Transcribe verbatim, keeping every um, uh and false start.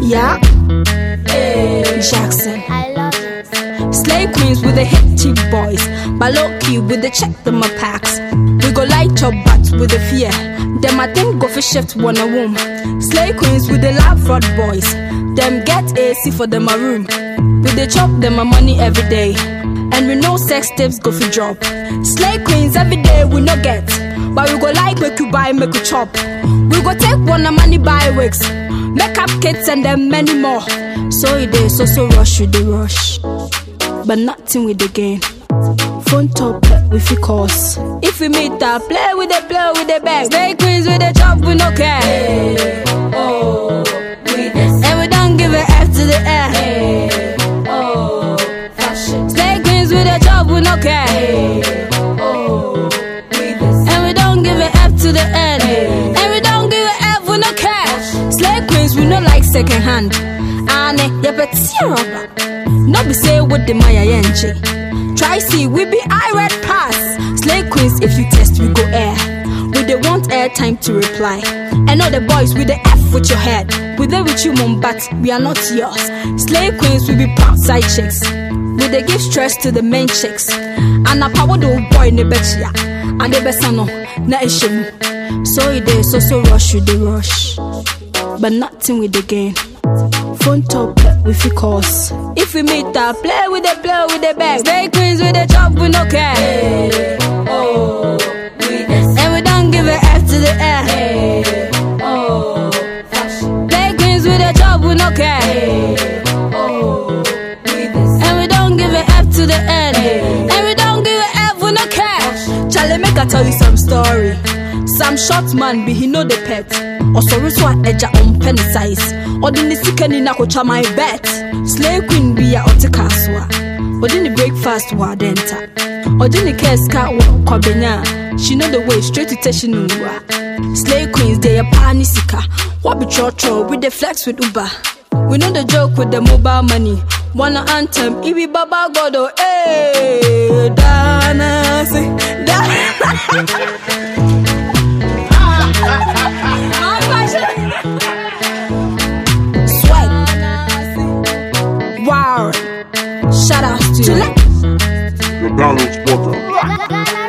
Yeah, hey. Jackson. I love it. Slay queens with the hip cheap boys, but low key with the check them a packs. We go light your butts with the fear. Them I think go for shift one a womb. Slay queens with the lab fraud boys. Them get A C for them a room. We they chop them a money every day. And we know sex tips go for drop. Slay queens every day we no get. But we go like make you buy, make you chop. We go take one a money buy wigs, makeup kits and then many more. So it is so so rush with the rush, but nothing with the gain. Phone top with your course. If we meet up, play with the play with the bag. Slay queens with the chop, we no care. Hey, oh, we this. And we don't give a F to the air. Hey, oh, fashion. Slay queens with the chop, we no care. Hey, oh, we this. And we don't give a F to the end. Hey. And we don't give a F, we no care. Slay queens, we no like second hand. Ane, ya bet see rubber. No be say what the Maya yenche. Try see, we be I red pass. Slay queens, if you test, we go air. We they want air time to reply. And all the boys with the F with your head. We there with you, mom, but we are not yours. Slay queens, we be proud side chicks. We they give stress to the main chicks. And a power the old boy ne betcha. And the best no, na ishemu. So it is so so rush with the rush, but nothing with the gain. Phone top with your course. If we meet up, play with the play with the bag. Slay queens with the chop, we no care. Hey, oh, we this. And we don't give a F to the air. Hey, oh, fashion. Slay queens with the chop, we no care. Hey, oh, we this. And we don't give a F to the end. Hey. And we don't give a F, we no care. Charlie, make I tell you some story. Some short man be he know the pet. Or sorry so edge on penny size. Or the nisikeni na kocha my bet. Slay queen be a otikaswa. Or the breakfast wa denta. Or the keska wa kwabenya. She know the way straight to teshinua. Slay queens they a panisika. What be cho with the flex with Uber. We know the joke with the mobile money. Wanna anthem, Ibi Baba Godo. Hey, Dana, say, Dana. Swag. Wow. Shout out to The Donald Spotter.